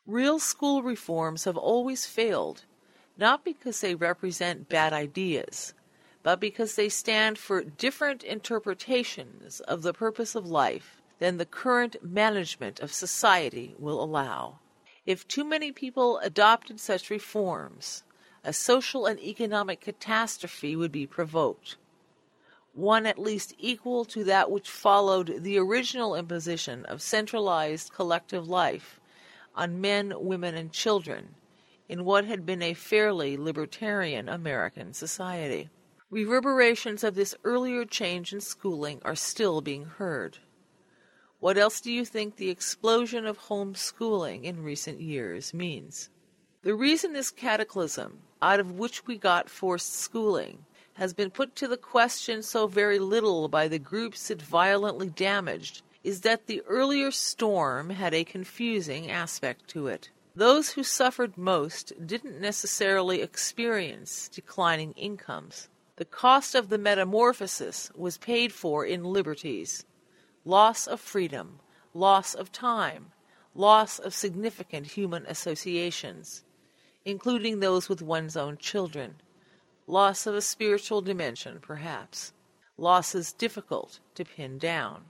Real school reforms have always failed, not because they represent bad ideas, but because they stand for different interpretations of the purpose of life than the current management of society will allow. If too many people adopted such reforms, a social and economic catastrophe would be provoked, one at least equal to that which followed the original imposition of centralized collective life on men, women, and children in what had been a fairly libertarian American society. Reverberations of this earlier change in schooling are still being heard. What else do you think the explosion of homeschooling in recent years means? The reason this cataclysm, out of which we got forced schooling, has been put to the question so very little by the groups it violently damaged is that the earlier storm had a confusing aspect to it. Those who suffered most didn't necessarily experience declining incomes. The cost of the metamorphosis was paid for in liberties, loss of freedom, loss of time, loss of significant human associations, including those with one's own children, loss of a spiritual dimension, perhaps, losses difficult to pin down.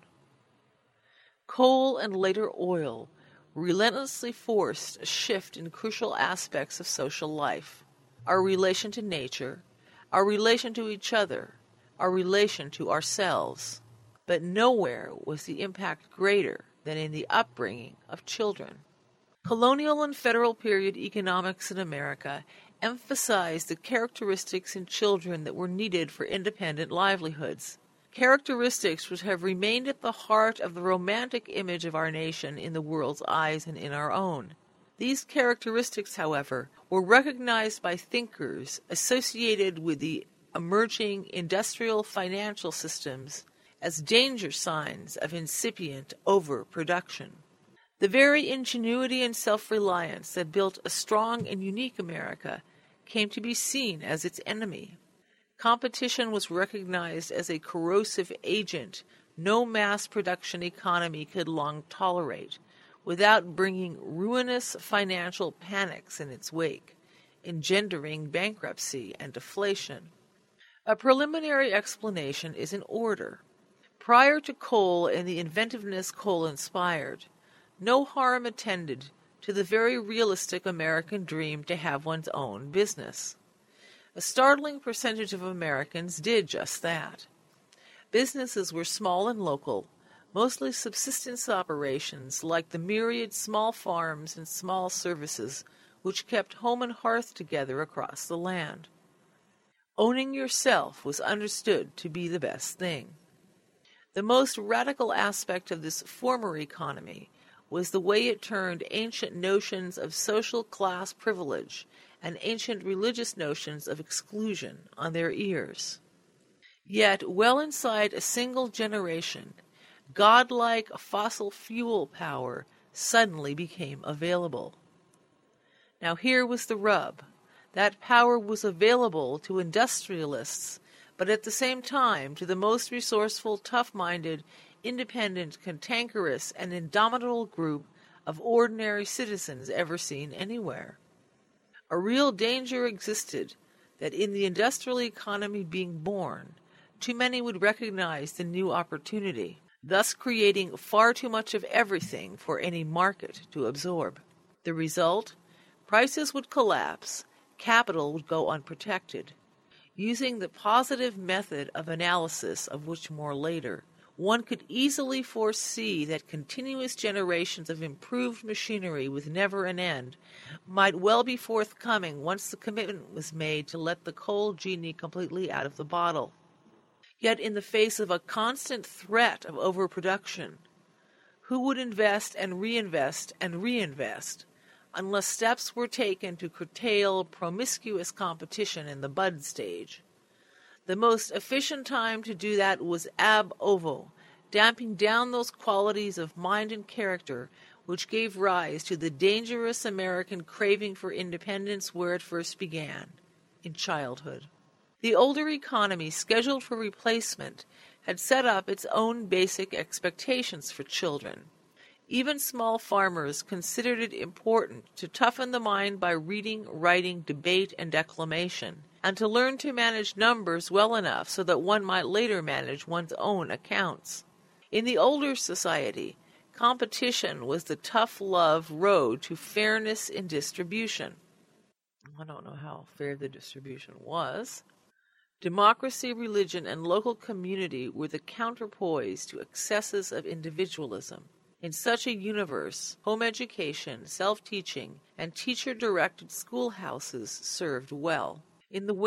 Coal and later oil relentlessly forced a shift in crucial aspects of social life, our relation to nature, our relation to each other, our relation to ourselves. But nowhere was the impact greater than in the upbringing of children. Colonial and federal period economics in America emphasized the characteristics in children that were needed for independent livelihoods, characteristics which have remained at the heart of the romantic image of our nation in the world's eyes and in our own. These characteristics, however, were recognized by thinkers associated with the emerging industrial financial systems as danger signs of incipient overproduction. The very ingenuity and self-reliance that built a strong and unique America came to be seen as its enemy. Competition was recognized as a corrosive agent no mass production economy could long tolerate, without bringing ruinous financial panics in its wake, engendering bankruptcy and deflation. A preliminary explanation is in order. Prior to coal and the inventiveness coal inspired, no harm attended to the very realistic American dream to have one's own business. A startling percentage of Americans did just that. Businesses were small and local, mostly subsistence operations like the myriad small farms and small services which kept home and hearth together across the land. Owning yourself was understood to be the best thing. The most radical aspect of this former economy was the way it turned ancient notions of social class privilege and ancient religious notions of exclusion on their ears. Yet, well inside a single generation, godlike fossil fuel power suddenly became available. Now here was the rub. That power was available to industrialists, but at the same time to the most resourceful, tough-minded, independent, cantankerous, and indomitable group of ordinary citizens ever seen anywhere. A real danger existed that in the industrial economy being born, too many would recognize the new opportunity, thus creating far too much of everything for any market to absorb. The result? Prices would collapse, capital would go unprotected. Using the positive method of analysis, of which more later, one could easily foresee that continuous generations of improved machinery with never an end might well be forthcoming once the commitment was made to let the coal genie completely out of the bottle. Yet in the face of a constant threat of overproduction, who would invest and reinvest unless steps were taken to curtail promiscuous competition in the bud stage? The most efficient time to do that was ab ovo, damping down those qualities of mind and character which gave rise to the dangerous American craving for independence where it first began, in childhood. The older economy scheduled for replacement had set up its own basic expectations for children. Even small farmers considered it important to toughen the mind by reading, writing, debate, and declamation, and to learn to manage numbers well enough so that one might later manage one's own accounts. In the older society, competition was the tough-love road to fairness in distribution. I don't know how fair the distribution was. Democracy, religion, and local community were the counterpoise to excesses of individualism. In such a universe, home education, self-teaching, and teacher-directed schoolhouses served well. In the